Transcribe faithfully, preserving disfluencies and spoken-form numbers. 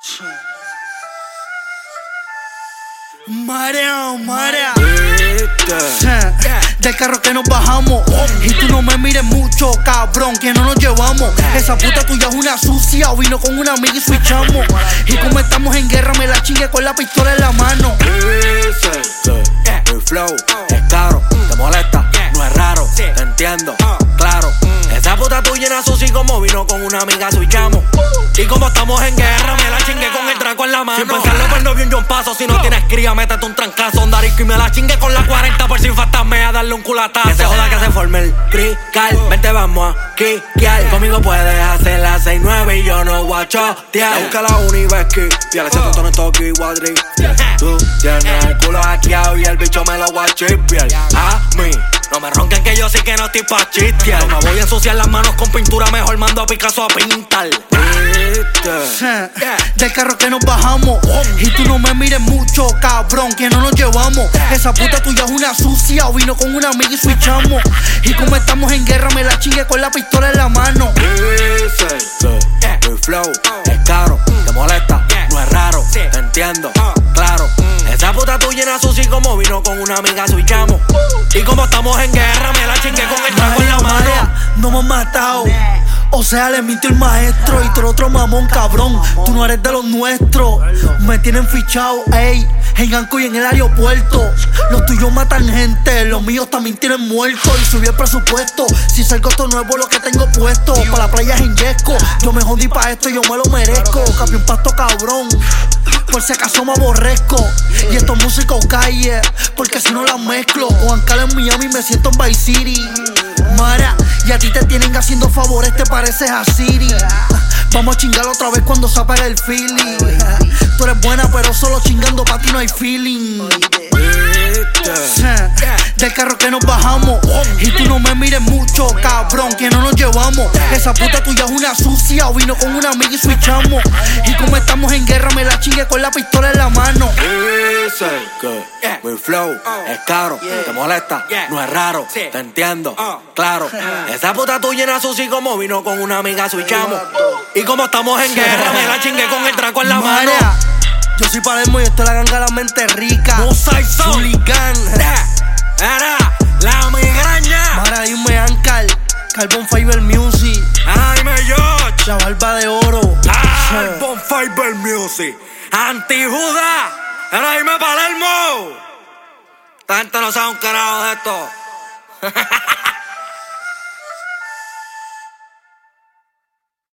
Mareo, marea. Del carro que nos bajamos. Y tú no me mires mucho, cabrón, que no nos llevamos. Esa puta tuya es una sucia. O vino con una amiga y switchamos. Y como estamos en guerra, me la chingue con la pistola en la mano. Mi flow es caro, te molesta, no es raro, te entiendo, claro. Esa puta tuya era sucia y como vino con una amiga switchamos. Y como estamos en guerra, me la chingue con el draco en la mano. Sin pensarlo, pues no bien yo un paso. Si no tienes cría, métete un trancazo. Andarico y me la chingue con la cuarenta por si fantasme a darle un culatazo. Que se joda que se forme el crical. Vente, vamos a kickear. Conmigo puedes hacer las seis nueve y yo no voy a chotear. Busca la Univeski, piel ese tono toque y Wadri. Tú tienes el culo hackeado y el bicho me lo voy a chipear. A mí no me ronquen que yo sí que no estoy pa' chistear. No me voy a ensuciar las manos con pintura, mejor mando a Picasso a pintar. Del carro que nos bajamos. Y tú no me mires mucho, cabrón, que no nos llevamos. Esa puta tuya es una sucia. O vino con una amiga y switchamos. Y como estamos en guerra, me la chingue con la pistola en la mano. Mi flow es caro, te molesta, no es raro, te entiendo, claro. Esa puta tuya era sucia y como vino con una amiga switchamos. Y como estamos en guerra, me la chingue con el trago en la mano. No me han matado. O sea, le mintió el maestro y tú otro mamón, cabrón. Tú no eres de los nuestros. Me tienen fichado, ey, en Anco y en el aeropuerto. Los tuyos matan gente, los míos también tienen muertos. Y subió el presupuesto. Si salgo esto nuevo, lo que tengo puesto. Pa' la playa es en Yesco. Yo me jodí pa' esto, yo me lo merezco. Capi un pasto, cabrón. Por si acaso me aborrezco. Y esto es música o calle, porque si no la mezclo. O Ancala en Miami me siento en Vice City. Mara, y a ti te tienen haciendo favores, te pareces a Siri. Vamos a chingar otra vez cuando se apague el feeling. Tú eres buena, pero solo chingando pa' ti no hay feeling. Del carro que nos bajamos. Y tú no me mires mucho, cabrón, que no nos llevamos. Esa puta tuya es una sucia. O vino con una amiga y switchamos. Y como estamos en guerra, me la chingue con la pistola en la mano. Dice que mi flow es caro, te molesta, no es raro, te entiendo, claro. Esa puta tuya era sucia y como vino con una amiga switchamos. Y como estamos en guerra, me la chingue con el draco en la mano. Yo soy Palermo y esto es la ganga la mente rica. No soy Chuligan. Era la migraña. Mara, dime Ancal. Carbon Fiber Music. Ay, me George. La barba de oro. Carbon Fiber Music. Anti-Juda. Era dime Palermo. Esta gente no sabe un carajo de esto.